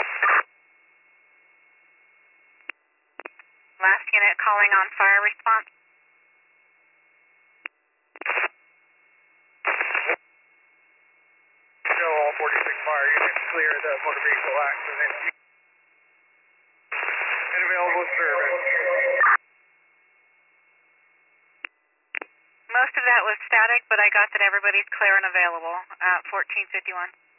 Last unit calling on fire response. Show all 46 fire units clear the motor vehicle accident. And available service. Most of that was static, but I got that everybody's clear and available at 1451.